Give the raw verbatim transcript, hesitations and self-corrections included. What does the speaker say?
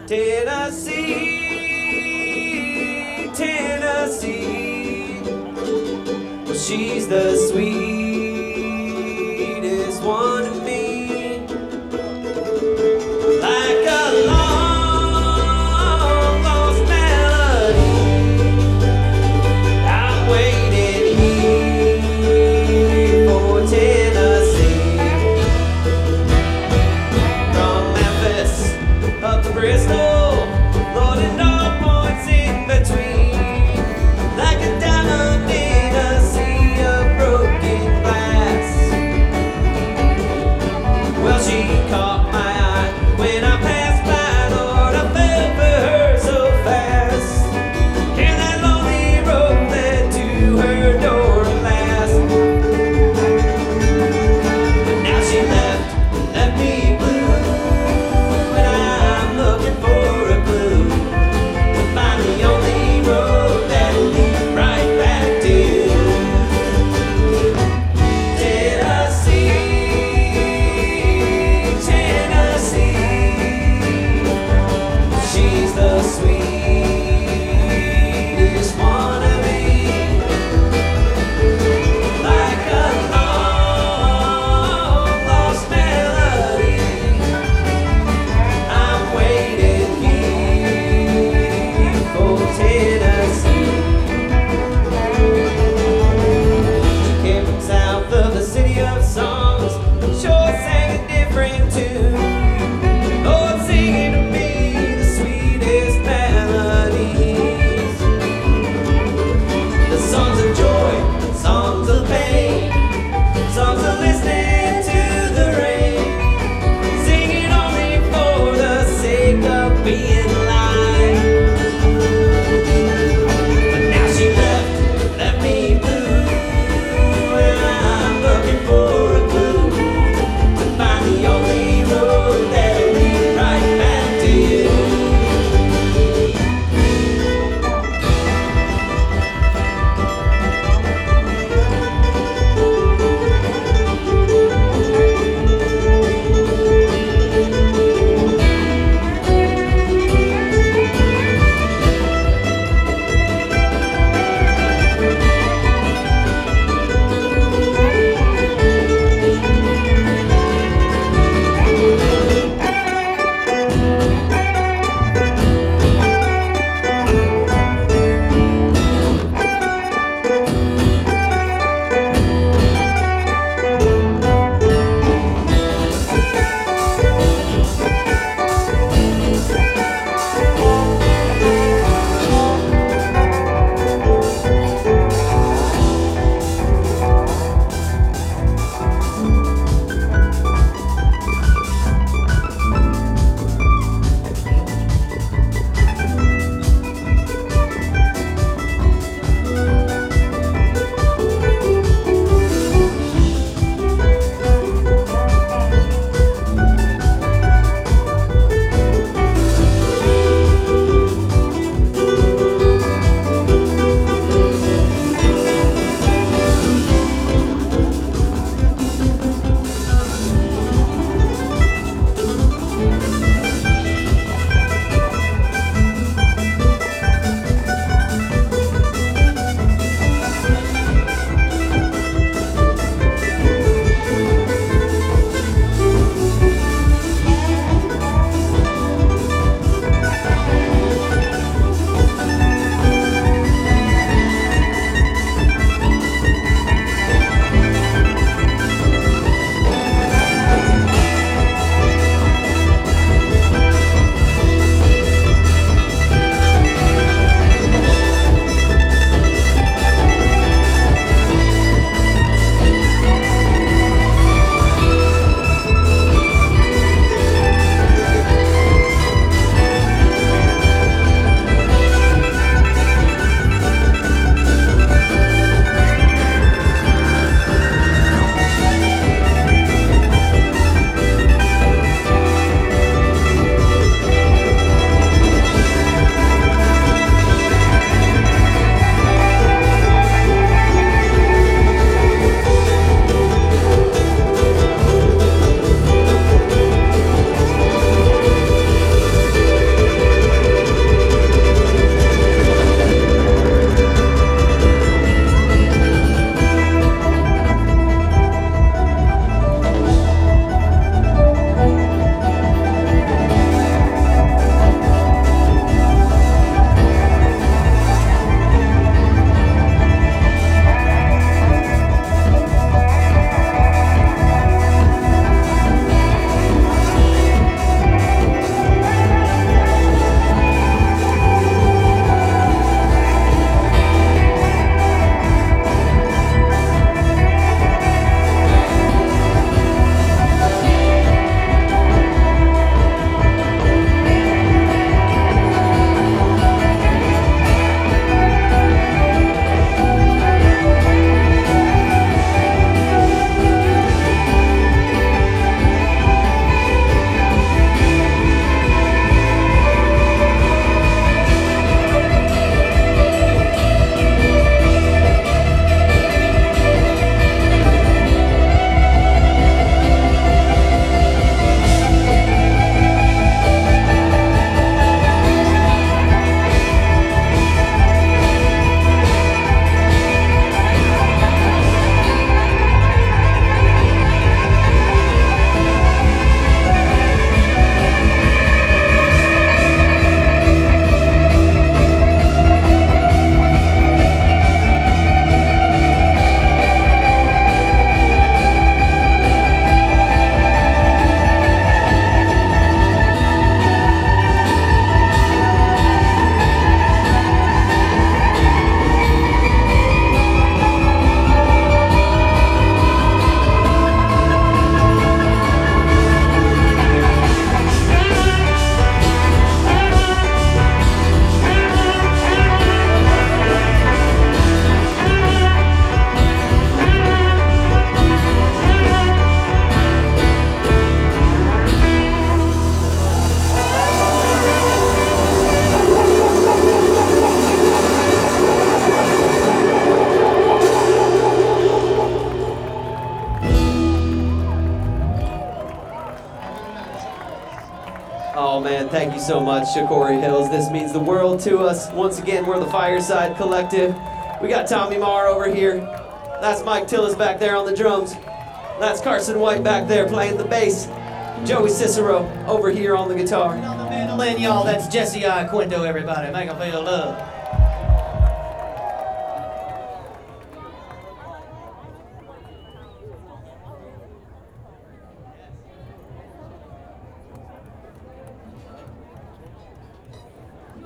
Tennessee, Tennessee. Well, she's the sweetest one to me. Like a long lost melody, I'm waiting here for Tennessee. From Memphis up to Bristol, Lord, and all points in between, like a diamond in a sea of broken glass. Well, she caught my eye when I passed by, Lord, I fell for her so fast. And that lonely road led to her door at last. But now she left, left me blue, and I'm looking for a clue to find the only road that'll lead right back to you. Tennessee, Tennessee, she's the sweetest one of me. Like a long lost melody, I'm waiting here for Tennessee. She came from south of the city of songs, sure sang a different tune. Lord, singing to me the sweetest melodies. The songs of joy, songs of pain, songs of listening to the rain, singing only for the sake of being alive. But now she left, left me blue, and I'm looking for a clue to find the only road that'll lead right back to you. Oh man, thank you so much, Shakori Hills. This means the world to us. Once again, we're the Fireside Collective. We got Tommy Marr over here. That's Mike Tillis back there on the drums. That's Carson White back there playing the bass. Joey Cicero over here on the guitar. And on the mandolin, y'all, that's Jesse I. Quinto, everybody. Make them feel love.